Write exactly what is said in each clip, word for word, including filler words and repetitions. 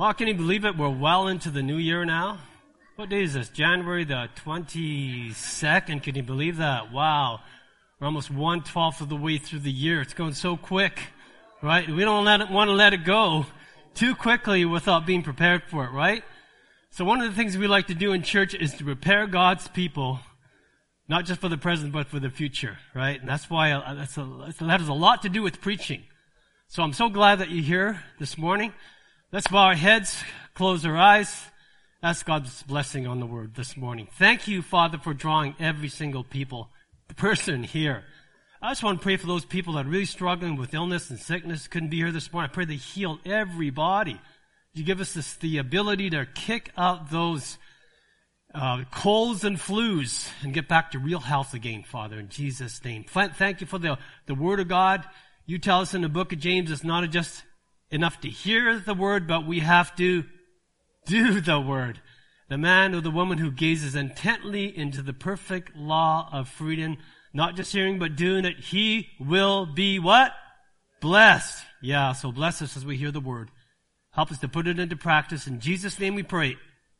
Well, can you believe it? We're well into the new year now. What day is this? January the twenty-second. Can you believe that? Wow. We're almost one-twelfth of the way through the year. It's going so quick, right? We don't let it, want to let it go too quickly without being prepared for it, right? So one of the things we like to do in church is to prepare God's people, not just for the present, but for the future, right? And that's why uh, that's a, that's, that has a lot to do with preaching. So I'm so glad that you're here this morning. Let's bow our heads, close our eyes, ask God's blessing on the word this morning. Thank you, Father, for drawing every single people, person here. I just want to pray for those people that are really struggling with illness and sickness, couldn't be here this morning. I pray they heal everybody. You give us this, the ability to kick out those uh, colds and flus and get back to real health again, Father, in Jesus' name. Thank you for the, the word of God. You tell us in the book of James it's not just enough to hear the word, but we have to do the word. The man or the woman who gazes intently into the perfect law of freedom, not just hearing but doing it, he will be what? Blessed. Yeah, so bless us as we hear the word. Help us to put it into practice. In Jesus' name we pray.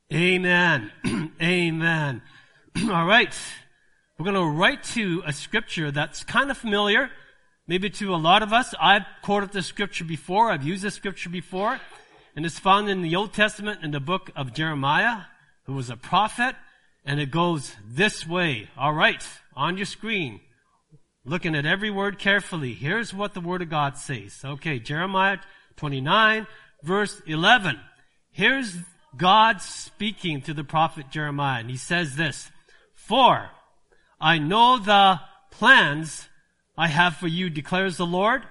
Amen. Amen. All right. We're going to write to a scripture that's kind of familiar, maybe to a lot of us. I've quoted this scripture before. I've used this scripture before. And it's found in the Old Testament in the book of Jeremiah, who was a prophet. And it goes this way. All right. On your screen. Looking at every word carefully. Here's what the word of God says. Okay. Jeremiah twenty-nine, verse eleven. Here's God speaking to the prophet Jeremiah. And he says this. For I know the plans I have for you, declares the Lord,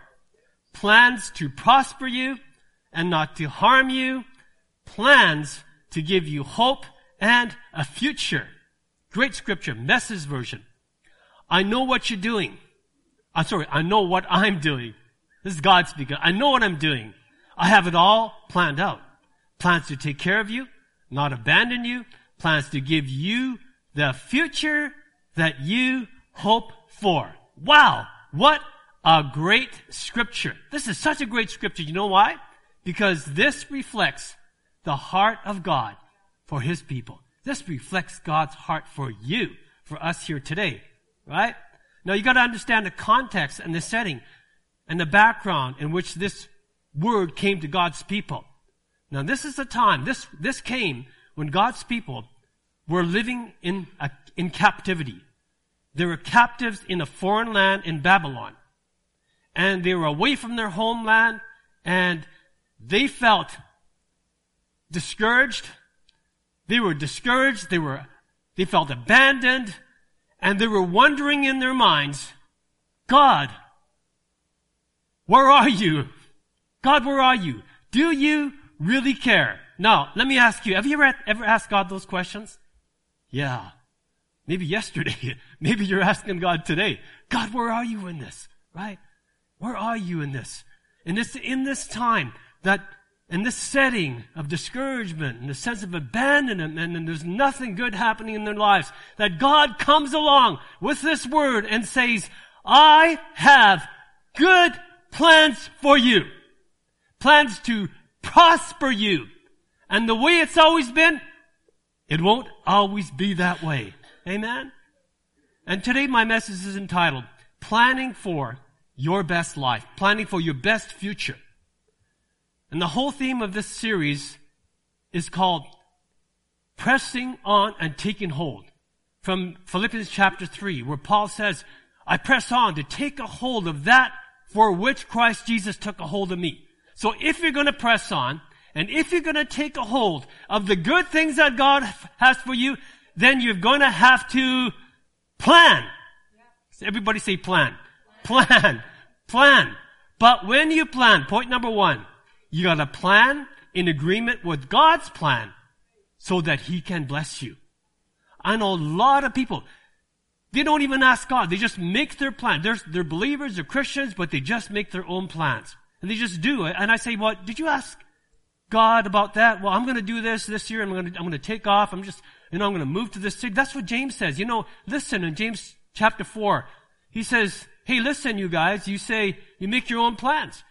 plans to prosper you and not to harm you, plans to give you hope and a future. Great scripture, Message version. I know what you're doing. I'm sorry, I know what I'm doing. This is God speaking. I know what I'm doing. I have it all planned out. Plans to take care of you, not abandon you, plans to give you the future that you hope for. Wow, what a great scripture. This is such a great scripture. You know why? Because this reflects the heart of God for his people. This reflects God's heart for you, for us here today, right? Now you got to understand the context and the setting and the background in which this word came to God's people. Now this is the time, this, this came when God's people were living in, a, in captivity. They were captives in a foreign land in Babylon. And they were away from their homeland, and they felt discouraged. They were discouraged. They were, they felt abandoned, and they were wondering in their minds, God, where are you? God, where are you? Do you really care? Now, let me ask you, have you ever, ever asked God those questions? Yeah. Maybe yesterday. Maybe you're asking God today. God, where are you in this? Right? Where are you in this? In this, in this time, that, in this setting of discouragement and a sense of abandonment, and, and there's nothing good happening in their lives, that God comes along with this word and says, I have good plans for you. Plans to prosper you. And the way it's always been, it won't always be that way. Amen? And today my message is entitled, Planning for Your Best Life. Planning for Your Best Future. And the whole theme of this series is called Pressing On and Taking Hold. From Philippians chapter three, where Paul says, I press on to take a hold of that for which Christ Jesus took a hold of me. So if you're going to press on, and if you're going to take a hold of the good things that God has for you, then you're going to have to plan. Everybody say plan. Plan. Plan. But when you plan, point number one, you got to plan in agreement with God's plan so that he can bless you. I know a lot of people, they don't even ask God. They just make their plan. They're, they're believers, they're Christians, but they just make their own plans. And they just do it. And I say, well, did you ask God about that? Well, I'm going to do this this year. I'm going to, I'm going to take off. I'm just, you know, I'm going to move to this city. That's what James says. You know, listen, in James chapter four, he says, hey, listen, you guys, you say, you make your own plans.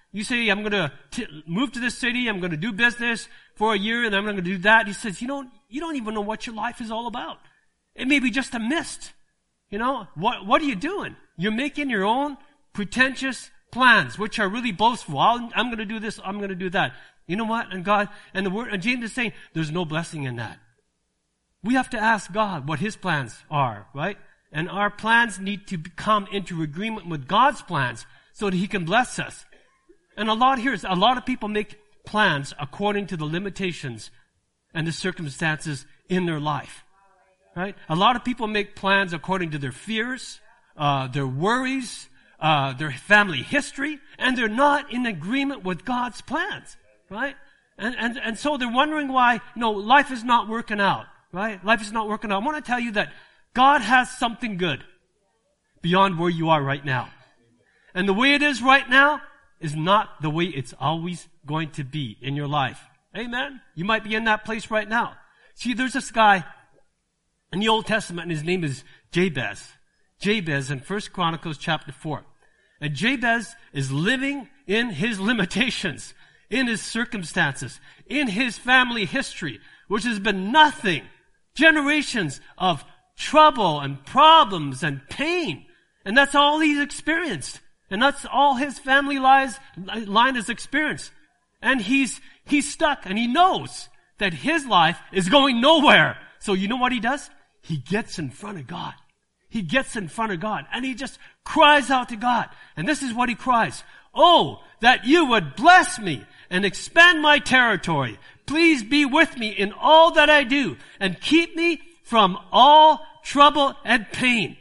You say, I'm going to move to this city, I'm going to do business for a year, and I'm going to do that. He says, you don't, you don't even know what your life is all about. It may be just a mist. You know, what, what are you doing? You're making your own pretentious plans, which are really boastful. I'll, I'm going to do this, I'm going to do that. You know what? And God, and the word, and James is saying, there's no blessing in that. We have to ask God what His plans are, right? And our plans need to come into agreement with God's plans so that He can bless us. And a lot here is, a lot of people make plans according to the limitations and the circumstances in their life, right? A lot of people make plans according to their fears, uh, their worries, uh, their family history, and they're not in agreement with God's plans, right? And, and, and so they're wondering why, you know, life is not working out, right? Life is not working out. I want to tell you that God has something good beyond where you are right now. And the way it is right now is not the way it's always going to be in your life. Amen? You might be in that place right now. See, there's this guy in the Old Testament, and his name is Jabez. Jabez in First Chronicles chapter four. And Jabez is living in his limitations, in his circumstances, in his family history, which has been nothing. Generations of trouble and problems and pain. And that's all he's experienced. And that's all his family lies, line has experienced. And he's, he's stuck, and he knows that his life is going nowhere. So you know what he does? He gets in front of God. He gets in front of God, and he just cries out to God. And this is what he cries. Oh, that you would bless me and expand my territory. Please be with me in all that I do, and keep me from all trouble and pain.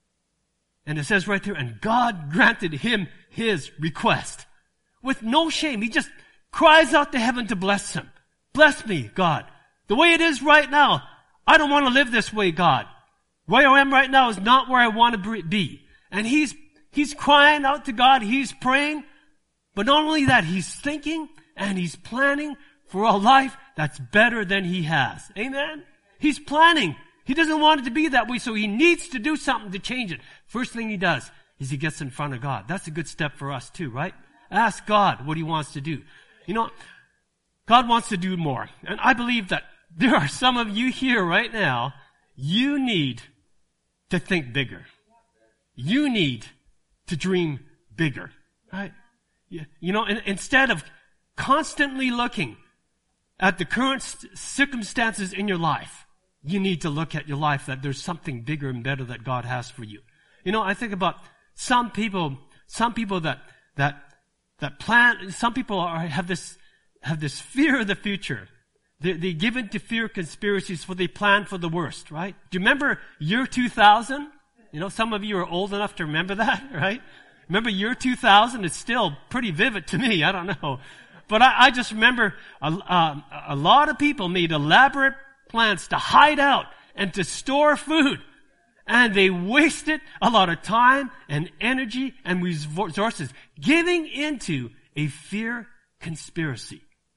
And it says right there, and God granted him his request. With no shame, he just cries out to heaven to bless him. Bless me, God. The way it is right now, I don't want to live this way, God. Where I am right now is not where I want to be. And he's, he's crying out to God, he's praying. But not only that, he's thinking and he's planning for a life that's better than he has. Amen? He's planning. He doesn't want it to be that way, so he needs to do something to change it. First thing he does is he gets in front of God. That's a good step for us too, right? Ask God what he wants to do. You know, God wants to do more. And I believe that there are some of you here right now, you need to think bigger. You need to dream bigger, right? You know, and instead of constantly looking at the current circumstances in your life, you need to look at your life that there's something bigger and better that God has for you. You know, I think about some people, some people that, that, that plan, some people are, have this, have this fear of the future. They, they give in to fear conspiracies, so they plan for the worst, right? Do you remember year two thousand? You know, some of you are old enough to remember that, right? Remember year two thousand? It's still pretty vivid to me. I don't know. But I, I just remember a, uh, a lot of people made elaborate plans to hide out and to store food. And they wasted a lot of time and energy and resources giving into a fear conspiracy.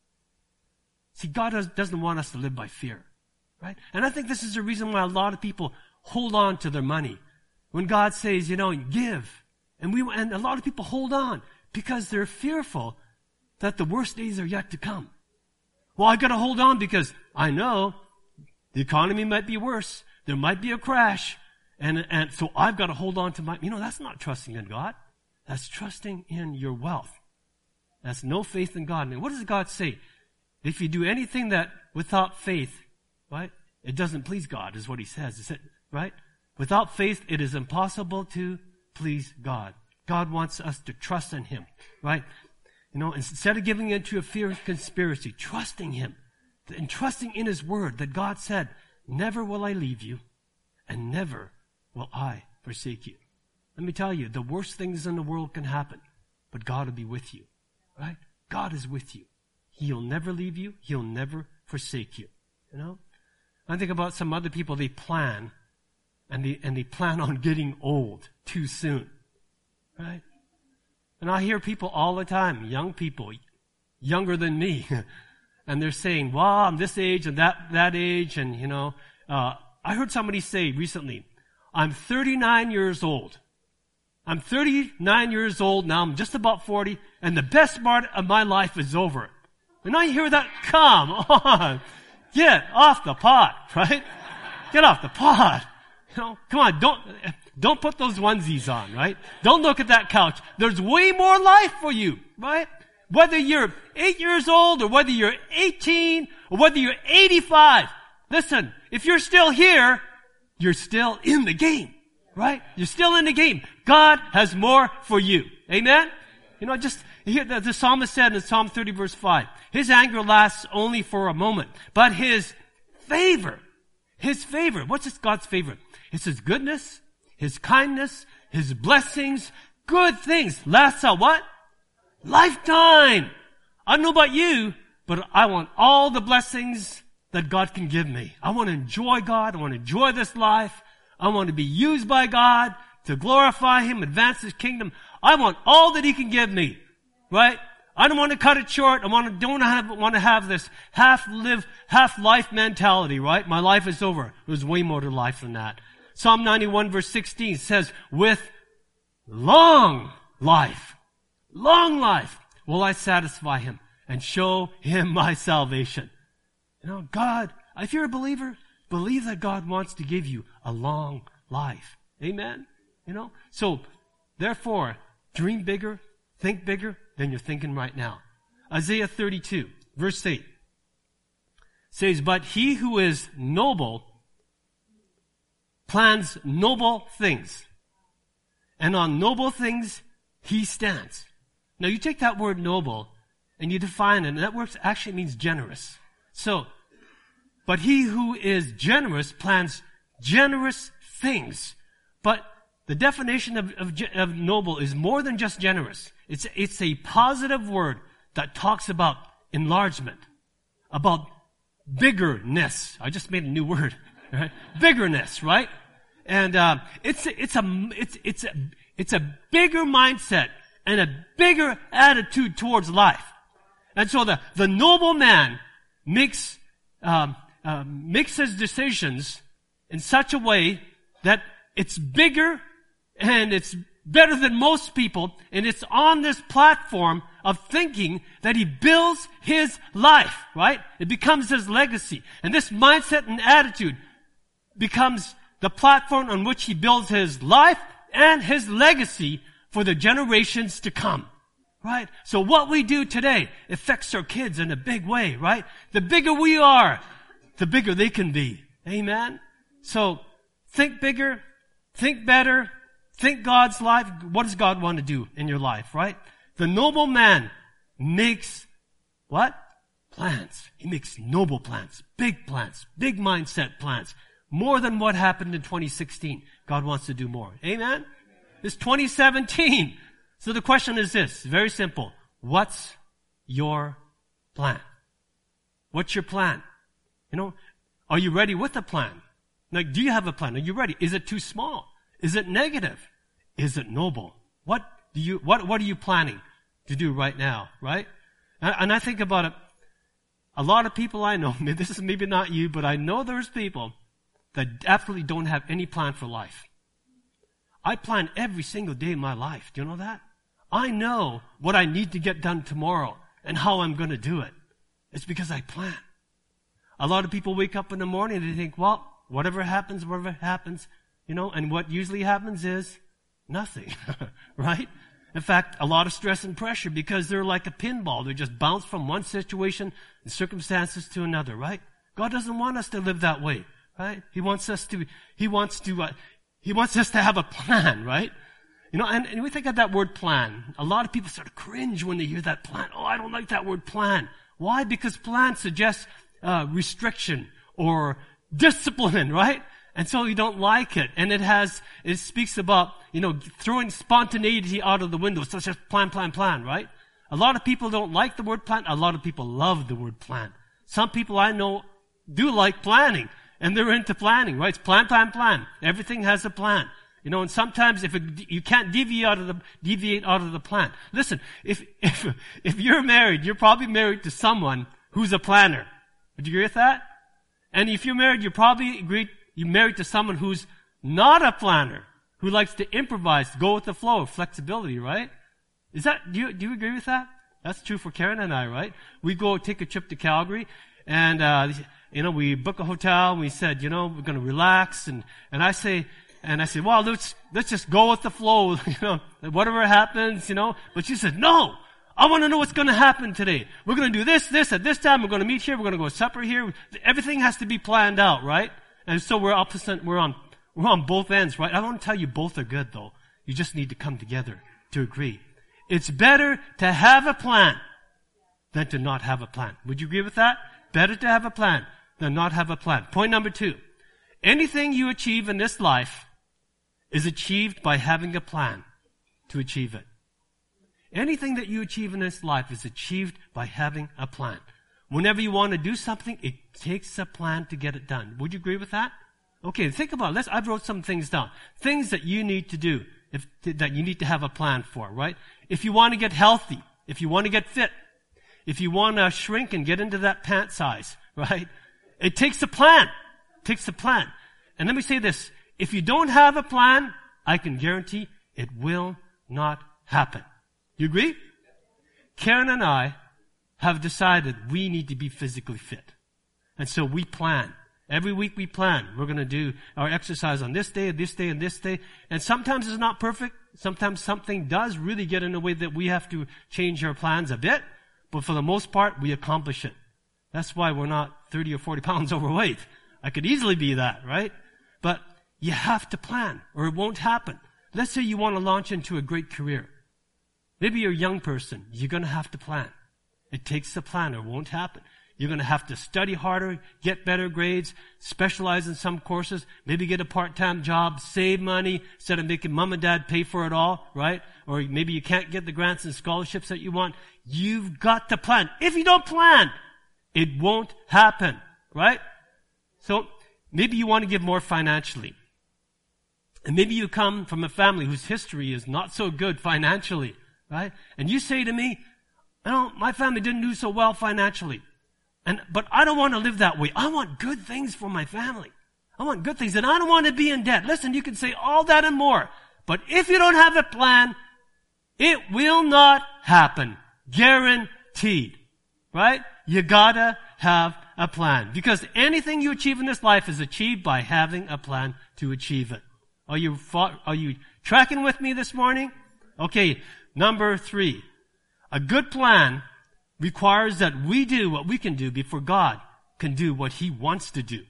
See, God does, doesn't want us to live by fear, right? And I think this is the reason why a lot of people hold on to their money. When God says, you know, give. And we, and a lot of people hold on because they're fearful that the worst days are yet to come. Well, I gotta hold on because I know the economy might be worse. There might be a crash. And, and so I've got to hold on to my, you know, that's not trusting in God. That's trusting in your wealth. That's no faith in God. And what does God say? If you do anything that without faith, right, it doesn't please God, is what he says. Is it, right? Without faith, it is impossible to please God. God wants us to trust in him, right? You know, instead of giving into a fear conspiracy, trusting him and trusting in his word that God said, never will I leave you and never will I forsake you. Let me tell you, the worst things in the world can happen, but God will be with you, right? God is with you. He'll never leave you. He'll never forsake you, you know? I think about some other people, they plan, and they, and they plan on getting old too soon, right? And I hear people all the time, young people, younger than me, and they're saying, well, I'm this age and that, that age, and, you know, uh, I heard somebody say recently, I'm thirty-nine years old, I'm thirty-nine years old now. I'm just about forty. And the best part of my life is over. And I hear that, come on. Get off the pot, right? Get off the pot. You know, come on, don't, don't put those onesies on, right? Don't look at that couch. There's way more life for you, right? Whether you're eight years old or whether you're eighteen or whether you're eighty-five. Listen, if you're still here, you're still in the game, right? You're still in the game. God has more for you. Amen? You know, just, here, the, the psalmist said in Psalm thirty verse five, his anger lasts only for a moment, but his favor, his favor, what's this God's favor? It's his goodness, his kindness, his blessings, good things. Lasts a what? Lifetime. I don't know about you, but I want all the blessings that God can give me. I want to enjoy God. I want to enjoy this life. I want to be used by God to glorify Him, advance His kingdom. I want all that He can give me, right? I don't want to cut it short. I want to, don't have, want to have this half live, half life mentality, right? My life is over. There's way more to life than that. Psalm ninety-one verse sixteen says, with long life, long life will I satisfy him and show him my salvation. You know, God, if you're a believer, believe that God wants to give you a long life. Amen? You know? So, therefore, dream bigger, think bigger than you're thinking right now. Isaiah thirty-two, verse eight says, but he who is noble plans noble things, and on noble things he stands. Now, you take that word noble and you define it, and that word actually means generous. So, but he who is generous plans generous things. But the definition of, of, of noble is more than just generous. It's, it's a positive word that talks about enlargement, about biggerness. I just made a new word, right? Biggerness, right? And uh, it's it's a it's it's a it's a bigger mindset and a bigger attitude towards life. And so the the noble man makes um, uh, makes his decisions in such a way that it's bigger and it's better than most people, and it's on this platform of thinking that he builds his life, right? It becomes his legacy. And this mindset and attitude becomes the platform on which he builds his life and his legacy for the generations to come, right? So what we do today affects our kids in a big way, right? The bigger we are, the bigger they can be. Amen? So think bigger, think better, think God's life. What does God want to do in your life, right? The noble man makes what? Plans. He makes noble plans, big plans, big mindset plans. More than what happened in twenty sixteen. God wants to do more. Amen? It's twenty seventeen. So the question is this, very simple. What's your plan? What's your plan? You know, are you ready with a plan? Like, do you have a plan? Are you ready? Is it too small? Is it negative? Is it noble? What do you, what, what are you planning to do right now, right? And, and I think about it. A lot of people I know, this is maybe not you, but I know there's people that absolutely don't have any plan for life. I plan every single day of my life. Do you know that? I know what I need to get done tomorrow and how I'm going to do it. It's because I plan. A lot of people wake up in the morning and they think, well, whatever happens, whatever happens, you know, and what usually happens is nothing, right? In fact, a lot of stress and pressure because they're like a pinball. They just bounce from one situation and circumstances to another, right? God doesn't want us to live that way. Right? He wants us to, he wants to, uh, he wants us to have a plan, right? You know, and, and we think of that word plan. A lot of people sort of cringe when they hear that plan. Oh, I don't like that word plan. Why? Because plan suggests, uh, restriction or discipline, right? And so you don't like it. And it has, it speaks about, you know, throwing spontaneity out of the window. So it's just plan, plan, plan, right? A lot of people don't like the word plan. A lot of people love the word plan. Some people I know do like planning. And they're into planning, right? It's plan, plan, plan. Everything has a plan. You know, and sometimes if it, you can't deviate out of the, deviate out of the plan. Listen, if, if, if you're married, you're probably married to someone who's a planner. Would you agree with that? And if you're married, you're probably agreed, you're married to someone who's not a planner, who who likes to improvise, go with the flow, flexibility, right? Is that, do you, do you agree with that? That's true for Karen and I, right? We go take a trip to Calgary, and, uh, you know, we book a hotel, and we said, you know, we're gonna relax, and, and I say, and I said, well, let's, let's just go with the flow, you know, whatever happens, you know. But she said, no, I want to know what's going to happen today. We're going to do this, this, at this time. We're going to meet here. We're going to go supper here. Everything has to be planned out, right? And so we're opposite, we're on, we're on both ends, right? I want to tell you both are good, though. You just need to come together to agree. It's better to have a plan than to not have a plan. Would you agree with that? Better to have a plan than not have a plan. Point number two. Anything you achieve in this life is achieved by having a plan to achieve it. Anything that you achieve in this life is achieved by having a plan. Whenever you want to do something, it takes a plan to get it done. Would you agree with that? Okay, think about it. Let's, I've wrote some things down. Things that you need to do, if, that you need to have a plan for, right? If you want to get healthy, if you want to get fit, if you want to shrink and get into that pant size, right? It takes a plan. It takes a plan. And let me say this. If you don't have a plan, I can guarantee it will not happen. You agree? Karen and I have decided we need to be physically fit. And so we plan. Every week we plan. We're going to do our exercise on this day, this day, and this day. And sometimes it's not perfect. Sometimes something does really get in the way that we have to change our plans a bit. But for the most part, we accomplish it. That's why we're not thirty or forty pounds overweight. I could easily be that, right? But you have to plan, or it won't happen. Let's say you want to launch into a great career. Maybe you're a young person. You're going to have to plan. It takes a plan, or it won't happen. You're going to have to study harder, get better grades, specialize in some courses, maybe get a part-time job, save money instead of making mom and dad pay for it all, right? Or maybe you can't get the grants and scholarships that you want. You've got to plan. If you don't plan, it won't happen, right? So maybe you want to give more financially. And maybe you come from a family whose history is not so good financially, right? And you say to me, "No, my family didn't do so well financially. And, but I don't want to live that way. I want good things for my family. I want good things, and I don't want to be in debt." Listen, you can say all that and more. But if you don't have a plan, it will not happen. Guaranteed. Right? You gotta have a plan. Because anything you achieve in this life is achieved by having a plan to achieve it. Are you, are you tracking with me this morning? Okay, number three. A good plan requires that we do what we can do before God can do what He wants to do.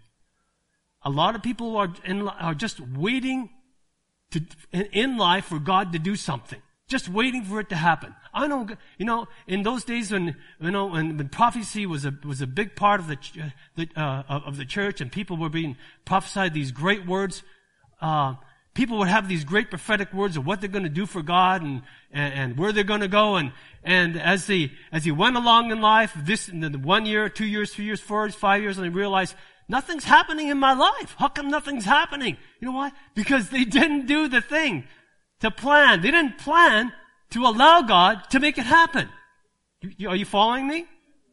A lot of people are in, are just waiting to, in, in life for God to do something. Just waiting for it to happen. I know, you know, in those days when, you know, when, when prophecy was a, was a big part of the, the uh, of the church, and people were being prophesied these great words, uh, people would have these great prophetic words of what they're going to do for God and, and, and where they're going to go. And, and as they, as they went along in life, this, in the one year, two years, three years, four years, five years, and they realized, nothing's happening in my life. How come nothing's happening? You know why? Because they didn't do the thing to plan. They didn't plan to allow God to make it happen. You, are you following me?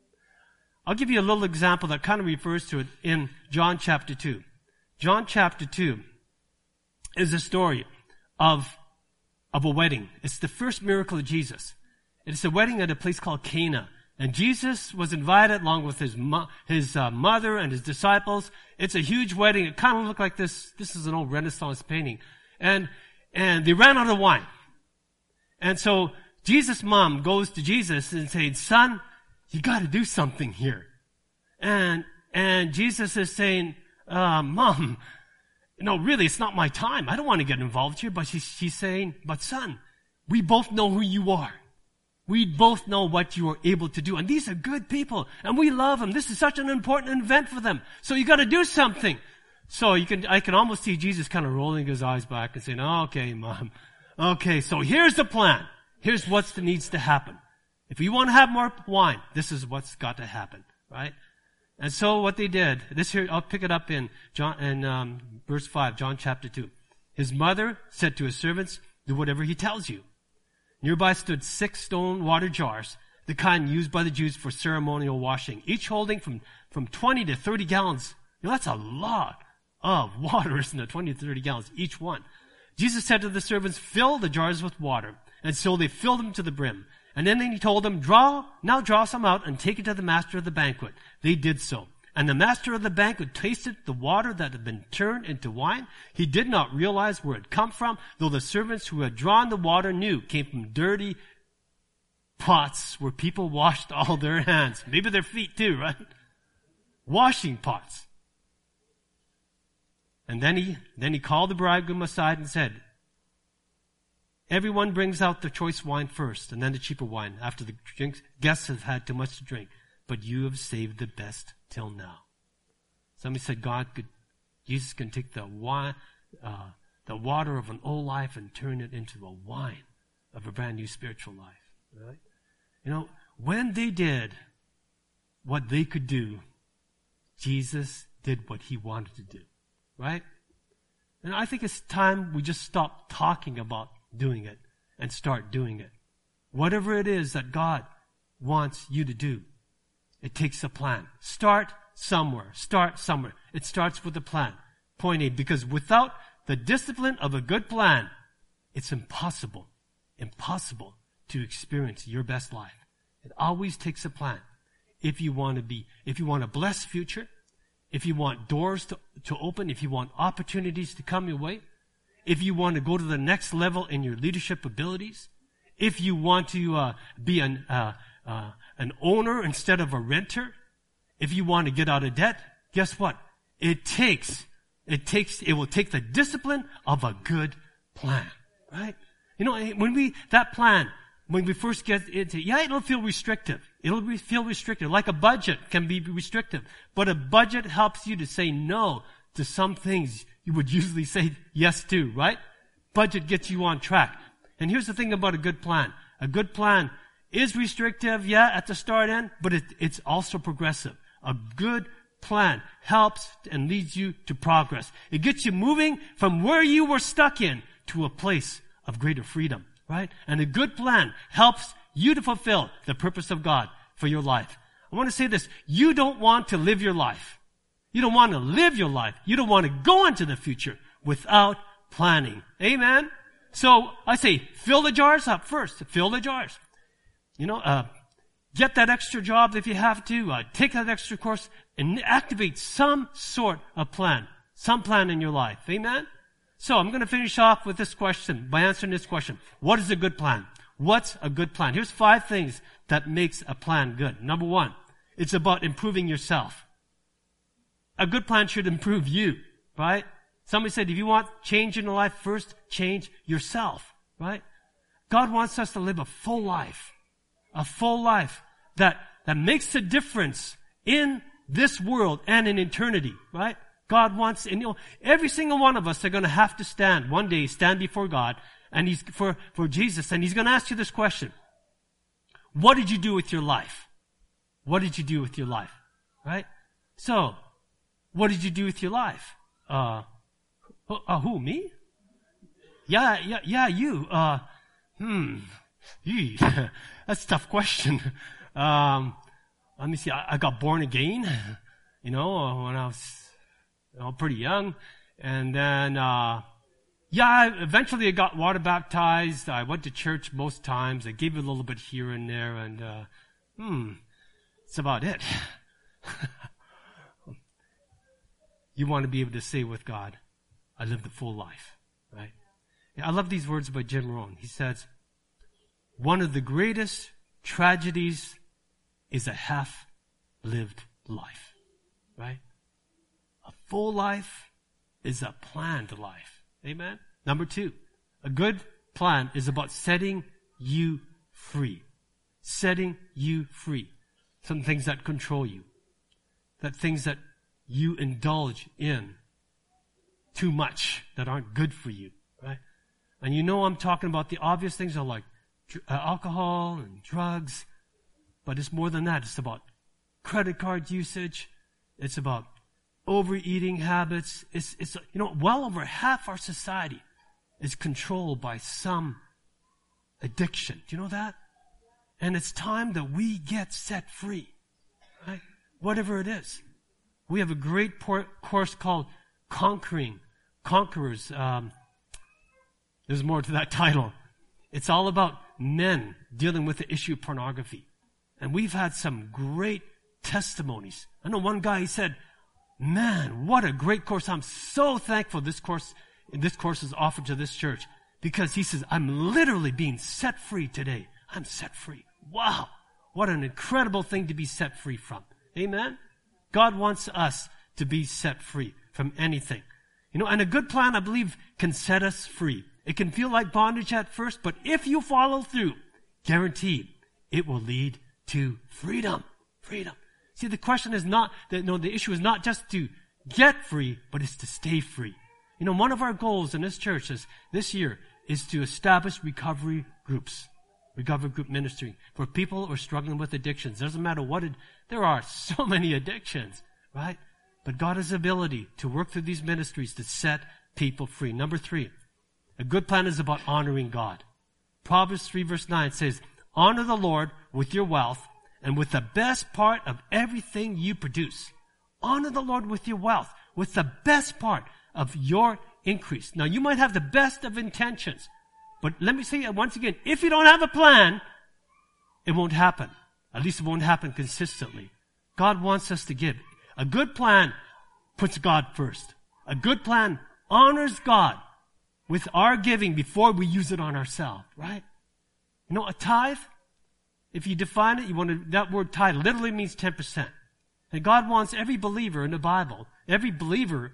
I'll give you a little example that kind of refers to it in John chapter two. John chapter two is a story of, of a wedding. It's the first miracle of Jesus. It's a wedding at a place called Cana. And Jesus was invited along with his mo- his uh, mother and his disciples. It's a huge wedding. It kind of looked like this. This is an old Renaissance painting. And, and they ran out of wine. And so Jesus' mom goes to Jesus and says, "Son, you got to do something here." And, and Jesus is saying, uh, "Mom, no, really, it's not my time. I don't want to get involved here." But she, she's saying, "But son, we both know who you are. We both know what you are able to do. And these are good people. And we love them. This is such an important event for them. So you got to do something." So you can, I can almost see Jesus kind of rolling his eyes back and saying, "Okay, Mom. Okay, so here's the plan. Here's what needs to happen. If you want to have more wine, this is what's got to happen." Right? And so what they did, this here, I'll pick it up in John, in um, verse five, John chapter two. His mother said to his servants, "Do whatever he tells you." Nearby stood six stone water jars, the kind used by the Jews for ceremonial washing, each holding from, from twenty to thirty gallons. You know, that's a lot of water, isn't it? twenty to thirty gallons, each one. Jesus said to the servants, fill the jars with water. And so they filled them to the brim. And then he told them, draw, now draw some out and take it to the master of the banquet. They did so. And the master of the banquet tasted the water that had been turned into wine. He did not realize where it come from, though the servants who had drawn the water knew it came from dirty pots where people washed all their hands. Maybe their feet too, right? Washing pots. And then he, then he called the bridegroom aside and said, everyone brings out the choice wine first, and then the cheaper wine after the drinks, guests have had too much to drink. But you have saved the best till now. Somebody said God could, Jesus can take the wine, uh, the water of an old life and turn it into a wine of a brand new spiritual life. Right? You know, when they did what they could do, Jesus did what he wanted to do. Right? And I think it's time we just stop talking about doing it and start doing it. Whatever it is that God wants you to do, it takes a plan. Start somewhere. Start somewhere. It starts with a plan. Point A, because without the discipline of a good plan, it's impossible, impossible to experience your best life. It always takes a plan. If you want to be, if you want a blessed future, if you want doors to, to open, if you want opportunities to come your way, if you want to go to the next level in your leadership abilities, if you want to uh, be an uh, uh, an owner instead of a renter, if you want to get out of debt, guess what? It takes, it takes, it will take the discipline of a good plan, right? You know, when we, that plan, when we first get into, yeah, it'll feel restrictive. It'll be, feel restrictive. Like a budget can be restrictive. But a budget helps you to say no to some things you would usually say yes to, right? Budget gets you on track. And here's the thing about a good plan. A good plan is restrictive, yeah, at the start end, but it, it's also progressive. A good plan helps and leads you to progress. It gets you moving from where you were stuck in to a place of greater freedom, right? And a good plan helps you to fulfill the purpose of God for your life. I want to say this. You don't want to live your life. You don't want to live your life. You don't want to go into the future without planning. Amen? So I say, fill the jars up first. Fill the jars. You know, uh, get that extra job if you have to. Uh, take that extra course and activate some sort of plan. Some plan in your life. Amen? So I'm going to finish off with this question, by answering this question. What is a good plan? What's a good plan? Here's five things that makes a plan good. Number one, it's about improving yourself. A good plan should improve you, right? Somebody said, if you want change in your life, first change yourself, right? God wants us to live a full life, a full life that, that makes a difference in this world and in eternity, right? God wants, and you know, every single one of us are going to have to stand, one day stand before God, and he's, for, for Jesus, and he's going to ask you this question. What did you do with your life? What did you do with your life? Right? So, what did you do with your life? Uh, uh who, me? Yeah, yeah, yeah, you. Uh, hmm. Yee. That's a tough question. Um, let me see. I, I got born again, you know, when I was, you know, pretty young. And then, uh, yeah, I, eventually I got water baptized. I went to church most times. I gave a little bit here and there. And, uh, hmm, that's about it. You want to be able to say with God, I lived a full life, right? I love these words by Jim Rohn. He says, one of the greatest tragedies is a half-lived life, right? A full life is a planned life. Amen? Number two, a good plan is about setting you free. Setting you free. Some things that control you. That things that you indulge in too much that aren't good for you, right? And you know I'm talking about the obvious things are like uh, alcohol and drugs, but it's more than that. It's about credit card usage. It's about overeating habits. It's, it's, you know, well over half our society is controlled by some addiction. Do you know that? And it's time that we get set free, right? Whatever it is. We have a great por- course called Conquering, Conquerors. Um, There's more to that title. It's all about men dealing with the issue of pornography. And we've had some great testimonies. I know one guy, he said, man, what a great course. I'm so thankful this course, this course is offered to this church. Because he says, I'm literally being set free today. I'm set free. Wow. What an incredible thing to be set free from. Amen? God wants us to be set free from anything. You know, and a good plan, I believe, can set us free. It can feel like bondage at first, but if you follow through, guaranteed, it will lead to freedom. Freedom. See, the question is not, that, no, the issue is not just to get free, but it's to stay free. You know, one of our goals in this church is, this year is to establish recovery groups. Recovery group ministry for people who are struggling with addictions. Doesn't matter what it, there are so many addictions, right? But God has the ability to work through these ministries to set people free. Number three, a good plan is about honoring God. Proverbs three verse nine says, honor the Lord with your wealth and with the best part of everything you produce. Honor the Lord with your wealth, with the best part of your increase. Now, you might have the best of intentions, but let me say it once again, if you don't have a plan, it won't happen. At least it won't happen consistently. God wants us to give. A good plan puts God first. A good plan honors God with our giving before we use it on ourselves, right? You know, a tithe, if you define it, you want to, that word tithe literally means ten percent. And God wants every believer in the Bible, every believer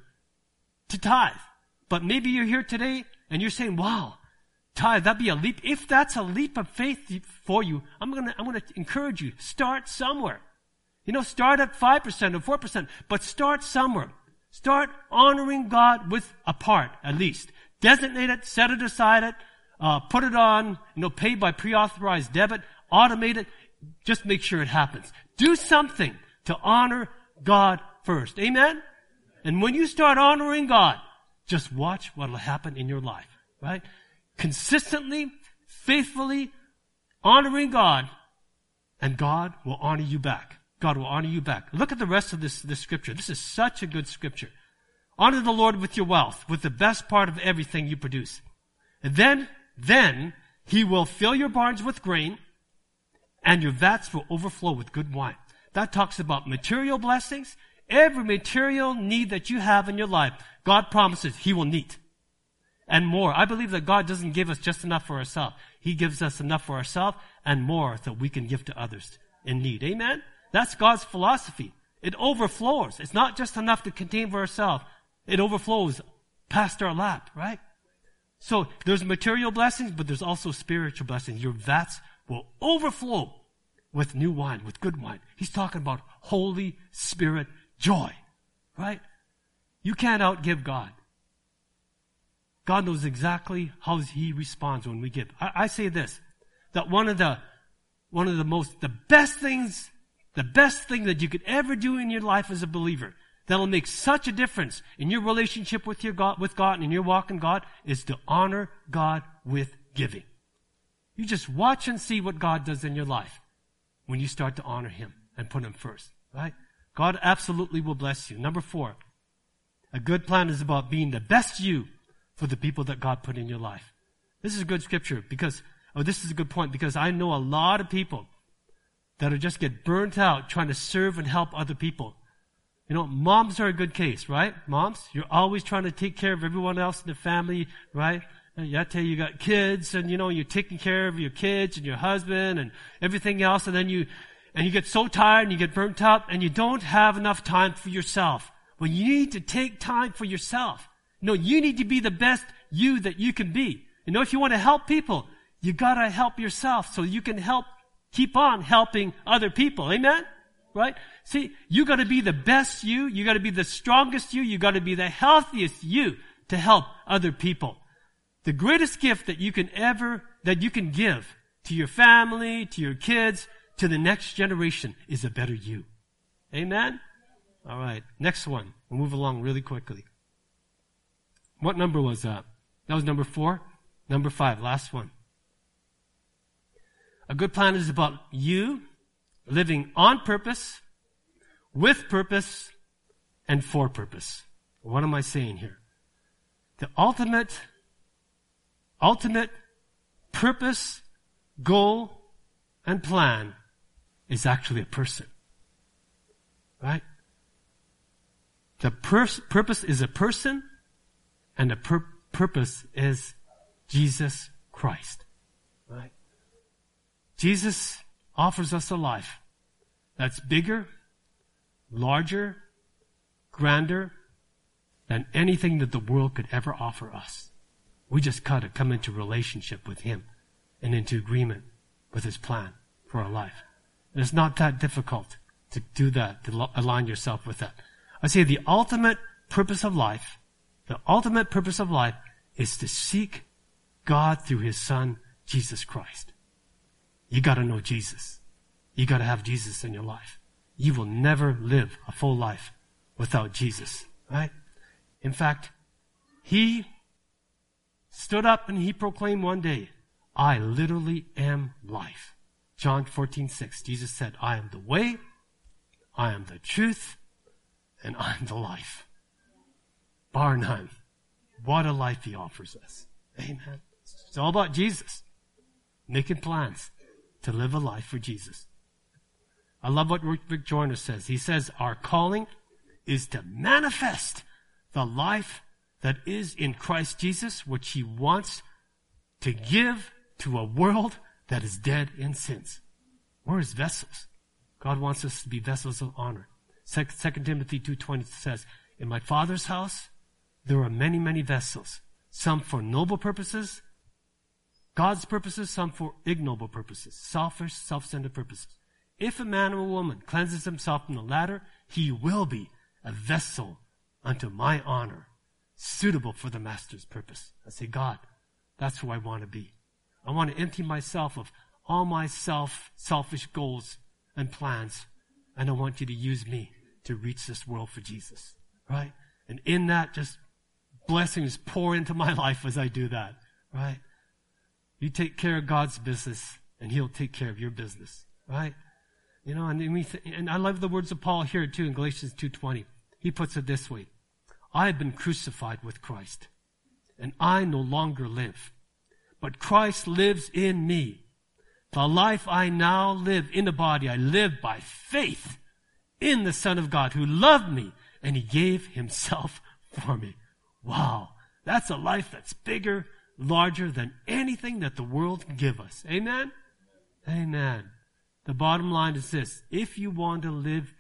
to tithe. But maybe you're here today and you're saying, wow, tithe, that'd be a leap. If that's a leap of faith for you, I'm going to, I'm going to encourage you, start somewhere. You know, start at five percent or four percent, but start somewhere. Start honoring God with a part, at least. Designate it, set it aside it, uh, put it on, you know, pay by pre-authorized debit, automate it. Just make sure it happens. Do something to honor God first. Amen? And when you start honoring God, just watch what will happen in your life, right? Consistently, faithfully, honoring God, and God will honor you back. God will honor you back. Look at the rest of this, this scripture. This is such a good scripture. Honor the Lord with your wealth, with the best part of everything you produce. And then, then, He will fill your barns with grain, and your vats will overflow with good wine. That talks about material blessings. Every material need that you have in your life, God promises He will meet. And more. I believe that God doesn't give us just enough for ourselves. He gives us enough for ourselves and more that we can give to others in need. Amen? That's God's philosophy. It overflows. It's not just enough to contain for ourselves. It overflows past our lap, right? So there's material blessings, but there's also spiritual blessings. Your vats will overflow with new wine, with good wine. He's talking about Holy Spirit joy, right? You can't outgive God. God knows exactly how He responds when we give. I, I say this, that one of the, one of the most, the best things, the best thing that you could ever do in your life as a believer, that'll make such a difference in your relationship with your God, with God and in your walk in God, is to honor God with giving. You just watch and see what God does in your life when you start to honor Him and put Him first, right? God absolutely will bless you. Number four, a good plan is about being the best you for the people that God put in your life. This is a good scripture because, oh, this is a good point because I know a lot of people that will just get burnt out trying to serve and help other people. You know, moms are a good case, right? Moms, you're always trying to take care of everyone else in the family, right? And I tell you, you got kids and, you know, you're taking care of your kids and your husband and everything else. And then you, and you get so tired and you get burnt out and you don't have enough time for yourself. Well, you need to take time for yourself. No, you need to be the best you that you can be. You know, if you want to help people, you gotta help yourself so you can help, keep on helping other people. Amen? Right? See, you gotta be the best you, you gotta be the strongest you, you gotta be the healthiest you to help other people. The greatest gift that you can ever, that you can give to your family, to your kids, to the next generation is a better you. Amen? Alright, next one. We'll move along really quickly. What number was that? That was number four. Number five, last one. A good plan is about you living on purpose, with purpose, and for purpose. What am I saying here? The ultimate, ultimate purpose, goal, and plan is actually a person. Right? The pur- purpose is a person, and the pur- purpose is Jesus Christ. Right? Jesus offers us a life that's bigger, larger, grander than anything that the world could ever offer us. We just got to come into relationship with Him and into agreement with His plan for our life. And it's not that difficult to do that, to lo- align yourself with that. I say the ultimate purpose of life, the ultimate purpose of life is to seek God through His Son, Jesus Christ. You got to know Jesus. You got to have Jesus in your life. You will never live a full life without Jesus, right? In fact, He stood up and He proclaimed one day, I literally am life. John fourteen six, Jesus said, I am the way, I am the truth, and I am the life. Bar none. What a life He offers us. Amen. It's all about Jesus. Making plans to live a life for Jesus. I love what Rick Joyner says. He says, our calling is to manifest the life that is in Christ Jesus, which He wants to give to a world that is dead in sins. We're His vessels. God wants us to be vessels of honor. Second Timothy two twenty says, in my Father's house, there are many, many vessels, some for noble purposes, God's purposes, some for ignoble purposes, selfish, self-centered purposes. If a man or a woman cleanses himself from the latter, he will be a vessel unto my honor, suitable for the Master's purpose. I say, God, that's who I want to be. I want to empty myself of all my self, selfish goals and plans, and I want you to use me to reach this world for Jesus, right? And in that, just blessings pour into my life as I do that, right? You take care of God's business, and He'll take care of your business, right? You know, and we th- and I love the words of Paul here too in Galatians two twenty. He puts it this way: I have been crucified with Christ, and I no longer live, but Christ lives in me. The life I now live in the body, I live by faith in the Son of God who loved me, and He gave Himself for me. Wow, that's a life that's bigger, larger than anything that the world can give us. Amen? Amen. The bottom line is this: if you want to live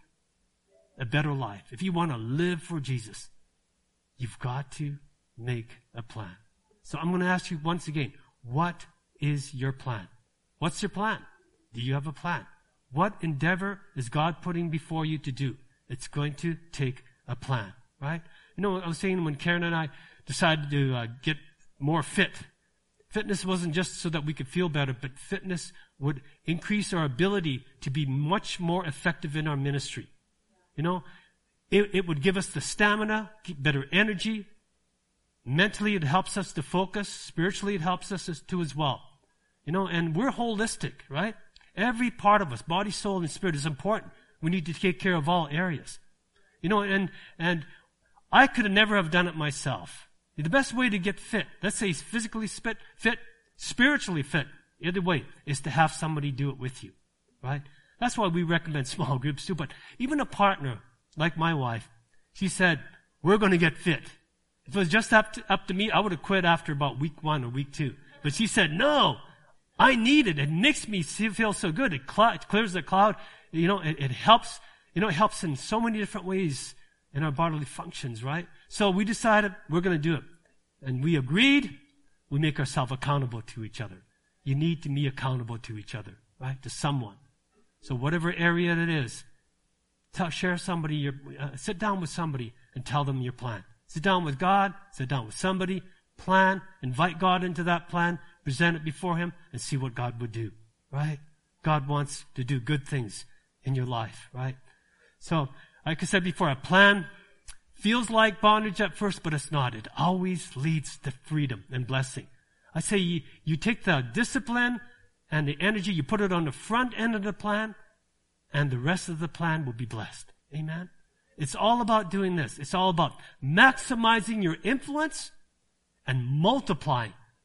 a better life, if you want to live for Jesus, you've got to make a plan. So I'm going to ask you once again, what is your plan? What's your plan? Do you have a plan? What endeavor is God putting before you to do? It's going to take a plan, right? You know, I was saying when Karen and I decided to uh, get more fit, fitness wasn't just so that we could feel better, but fitness would increase our ability to be much more effective in our ministry. You know, it, it would give us the stamina, better energy. Mentally, it helps us to focus. Spiritually, it helps us to as well. You know, and we're holistic, right? Every part of us, body, soul, and spirit, is important. We need to take care of all areas. You know, and and I could have never have done it myself. The best way to get fit, let's say physically fit, fit, spiritually fit, either way, is to have somebody do it with you, right? That's why we recommend small groups too. But even a partner, like my wife, she said, we're going to get fit. If it was just up to, up to me, I would have quit after about week one or week two. But she said, no, I need it. It makes me feel so good. It, cl- it clears the cloud. You know, it, it helps, you know, it helps in so many different ways in our bodily functions, right? So we decided we're going to do it. And we agreed. We make ourselves accountable to each other. You need to be accountable to each other, right? To someone. So whatever area it is, tell, share somebody, your, uh, sit down with somebody and tell them your plan. Sit down with God, sit down with somebody, plan, invite God into that plan, present it before Him, and see what God would do, right? God wants to do good things in your life, right? So, like I said before, a plan feels like bondage at first, but it's not. It always leads to freedom and blessing. I say you, you take the discipline and the energy, you put it on the front end of the plan, and the rest of the plan will be blessed. Amen? It's all about doing this. It's all about maximizing your influence and multiplying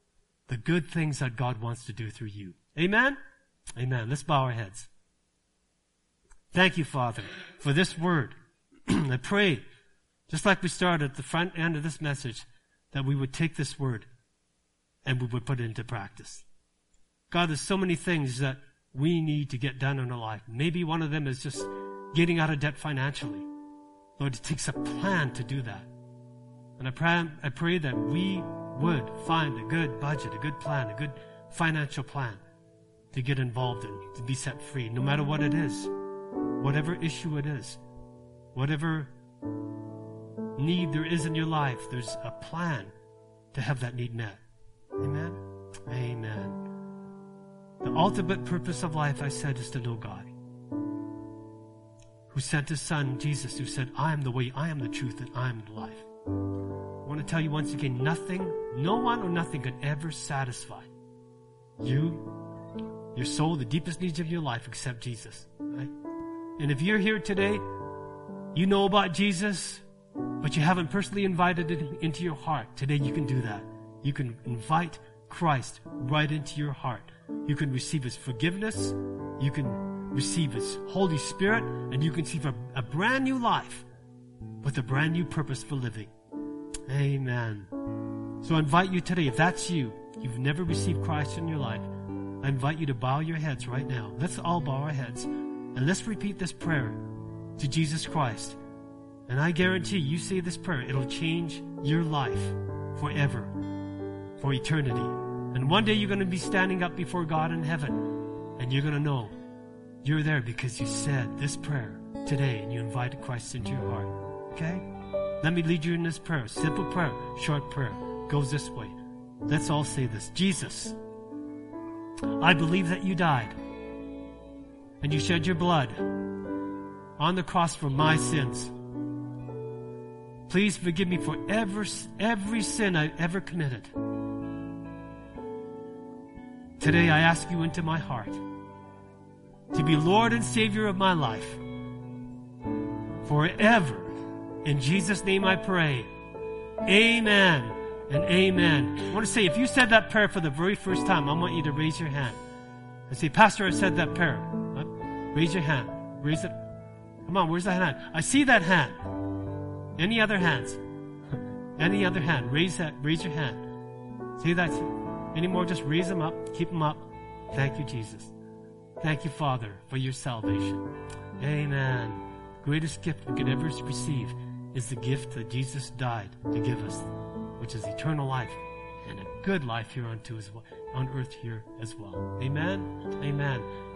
the good things that God wants to do through you. Amen? Amen. Let's bow our heads. Thank you, Father, for this word. I pray, just like we started at the front end of this message, that we would take this word and we would put it into practice. God, there's so many things that we need to get done in our life. Maybe one of them is just getting out of debt financially. Lord, it takes a plan to do that. And I pray, I pray that we would find a good budget, a good plan, a good financial plan to get involved in, to be set free, no matter what it is, whatever issue it is, whatever need there is in your life, there's a plan to have that need met. Amen? Amen. The ultimate purpose of life, I said, is to know God, who sent his son, Jesus, who said, I am the way, I am the truth, and I am the life. I want to tell you once again, nothing, no one or nothing can ever satisfy you, your soul, the deepest needs of your life, except Jesus. Right? And if you're here today, you know about Jesus, but you haven't personally invited it into your heart. Today you can do that. You can invite Christ right into your heart. You can receive his forgiveness. You can receive his Holy Spirit, and you can receive a, a brand new life with a brand new purpose for living. Amen. So I invite you today, if that's you, you've never received Christ in your life, I invite you to bow your heads right now. Let's all bow our heads, and let's repeat this prayer to Jesus Christ. And I guarantee you say this prayer, it'll change your life forever, for eternity. And one day you're going to be standing up before God in heaven, and you're going to know you're there because you said this prayer today and you invited Christ into your heart. Okay? Let me lead you in this prayer. Simple prayer, short prayer. Goes this way. Let's all say this. Jesus, I believe that you died and you shed your blood on the cross for my sins. Please forgive me for every, every sin I ever committed. Today I ask you into my heart to be Lord and Savior of my life forever. In Jesus' name I pray. Amen and amen. I want to say, if you said that prayer for the very first time, I want you to raise your hand and say, Pastor, I said that prayer. Raise your hand. Raise it. Come on, where's that hand? I see that hand. Any other hands? Any other hand? Raise that. Raise your hand. See that? Any more? Just raise them up. Keep them up. Thank you, Jesus. Thank you, Father, for your salvation. Amen. Greatest gift we could ever receive is the gift that Jesus died to give us, which is eternal life and a good life here on, too as well, on earth here as well. Amen. Amen.